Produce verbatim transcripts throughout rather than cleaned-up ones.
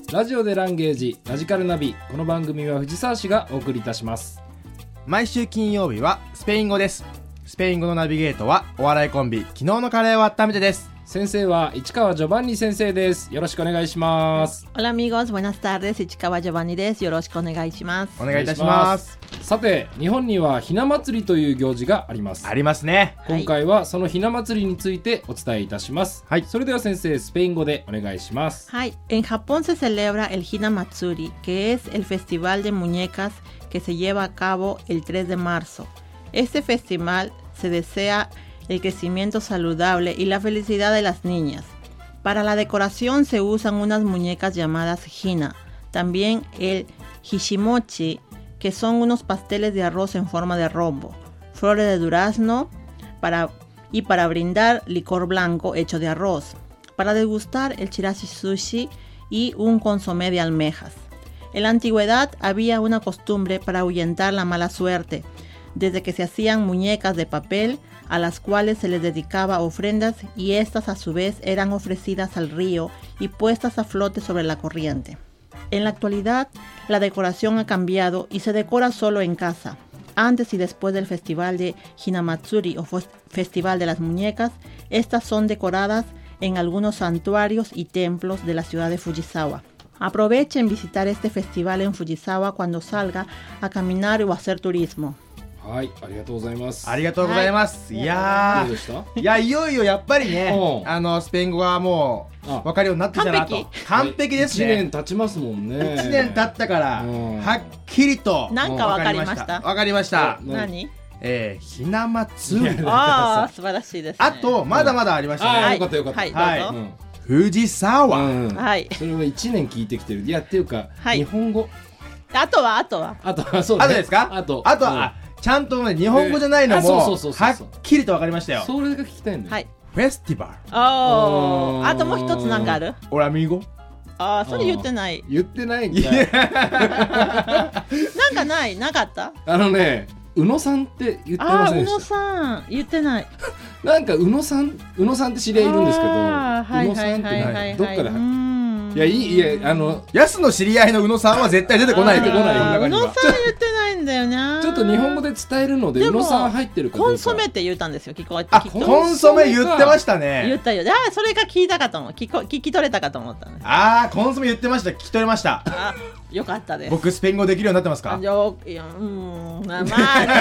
ラジオでランゲージラジカルナビ。この番組は藤沢市がお送りいたします。 毎週金曜日はスペイン語です。スペイン語のナビゲートはお笑いコンビ昨日のカレーを温めてです。 先生は市川ジョバンニ先生です。よろしくお願いします。 Hola amigos, buenas tardes. 市川ジョバンニです。よろしくお願いします。 お願いいたします。 さて、日本にはひな祭りという行事があります。 ありますね。 今回はそのひな祭りについてお伝えいたします。はい、それでは先生、スペイン語でお願いします。 はい、en Japón se celebra el Hina Matsuri, que es el festival de muñecas que se lleva a cabo el tres de marzo. Este festival se desea el crecimiento saludable y la felicidad de las niñas. Para la decoración se usan unas muñecas llamadas hina, también el hishimochi, que son unos pasteles de arroz en forma de rombo, flores de durazno para, y para brindar licor blanco hecho de arroz, para degustar el chirashi sushi y un consomé de almejas. En la antigüedad había una costumbre para ahuyentar la mala suerte, desde que se hacían muñecas de papel a las cuales se les dedicaba ofrendas y estas a su vez eran ofrecidas al río y puestas a flote sobre la corriente. En la actualidad, la decoración ha cambiado y se decora solo en casa. Antes y después del festival de Hinamatsuri o Festival de las Muñecas, estas son decoradas en algunos santuarios y templos de la ciudad de Fujisawa. Aprovechen visitar este festival en Fujisawa cuando salga a caminar o a hacer turismo. はい、ありがとうございます。 ありがとうございます。はい、いやどうでした？ いや、いよいよやっぱりね、あのスペイン語はもう分かるようになってきたなと。完璧、完璧ですね。 いちねん経ちますもんね。 いちねん経ったから、はっきりとなんか分かりました。 分かりました。 何？ えー、ひな祭り。 ああ、素晴らしいですね。 あとまだまだありましたね。 あ、よかったよかった。 はい、どうぞ。 藤沢。 はい。 それはいちねん聞いてきてる。いやっていうか日本語。 あとはあとは。 あとはそうね。 あとですか？ あとあとは。ちゃんとね、日本語じゃないのもはっきりと分かりましたよ。 それが聞きたいんだよ。 はい。 フェスティバル。 ああ、あともう一つなんかある？ オラミーゴ。 ああ、それ言ってない。 言ってないんだ。 なんかない、なかった？ あのね、宇野さんって言ってませんでした？ あ、宇野さん言ってない。 なんか宇野さん、宇野さんって知り合いいるんですけど、宇野さんってどっかで。 いや、いい、いや、あの安の知り合いの宇野さんは絶対出てこないでこない。 宇野さん言ってないんだよね。 ちょっと日本語で伝えるので宇野さん入ってるかどうか。 コンソメって言ったんですよ。聞こえて。 あ、コンソメ言ってましたね。 言ったよ。あ、それが聞いたかと思う。聞こ聞き取れたかと思ったね。 あー、コンソメ言ってました。聞き取れました。 あ、よかったです。 僕スペイン語できるようになってますか？ よ、いや、うん、まあね。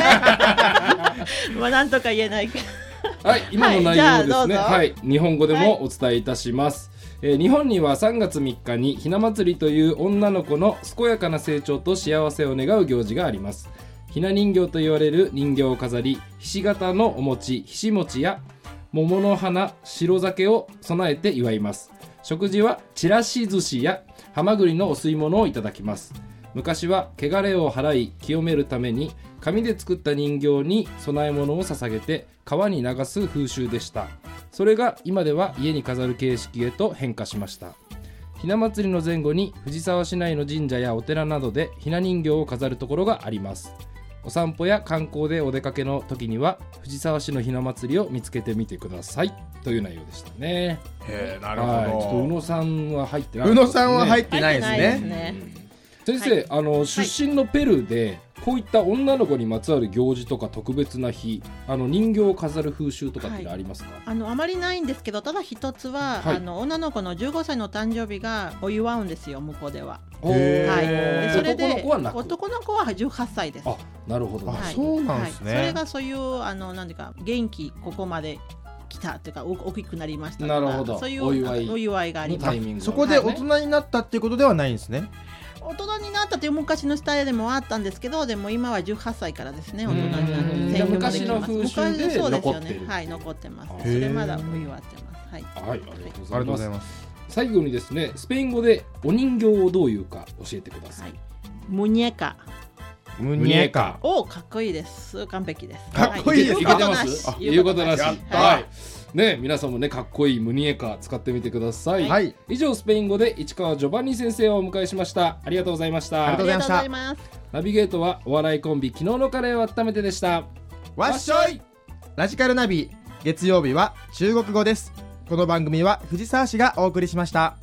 まあなんとか言えないけど。 はい、今の内容ですね。はい、日本語でもお伝えいたします。えー、日本にはさんがつみっかにひな祭りという女の子の健やかな成長と幸せを願う行事があります。ひな人形と言われる人形を飾り、ひし形のお餅、ひし餅や桃の花、白酒を備えて祝います。食事はちらし寿司やはまぐりのお吸い物をいただきます。昔は汚れを払い清めるために紙で作った人形に供え物を捧げて川に流す風習でした。それが今では家に飾る形式へと変化しました。ひな祭りの前後に藤沢市内の神社やお寺などでひな人形を飾るところがあります。お散歩や観光でお出かけの時には藤沢市のひな祭りを見つけてみてくださいという内容でしたね。 へー、なるほど。 はい、ちょっと宇野さんは入ってない、 ね、宇野さんは入ってないですね。 ね、 先生、はい、あの出身のペルーでこういった女の子にまつわる行事とか特別な日、あの人形を飾る風習とかってありますか？はい、 あのあまりないんですけど、ただ一つは、はい、あの女の子のじゅうごさいの誕生日がお祝うんですよ、向こうでは。 へー、はい、それで男の子はなく、 男の子はじゅうはっさいです。 あ、なるほど、ね、 はい、 そうなんですね。 はい、それがそういうあのなんていうか元気ここまで来たというか大きくなりましたとか、 なるほど、 そういうお祝い、 お祝いがあります。 そこで大人になったっていうことではないんですね。 大人になったという昔のスタイルでもあったんですけど、でも今はじゅうはっさいからですね、大人になって専業まで来ます。 昔の風習で残ってる。 はい、残ってます。それまだお祝ってます。はい、 はい、ありがとうございます。最後にですね、スペイン語でお人形をどういうか教えてください。はい、 ムニェカ。 ムニェカ。 お、かっこいいです。完璧です。 かっこいいです。 いけてます？言うことなし。はい。ね、皆さんもね、かっこいいムニエカ使ってみてください。はい、以上、スペイン語で市川ジョバンニ先生をお迎えしました。ありがとうございました。 ありがとうございました。 ナビゲートはお笑いコンビ昨日のカレーを温めてでした。 わっしょい。ラジカルナビ、月曜日は中国語です。この番組は藤沢市がお送りしました。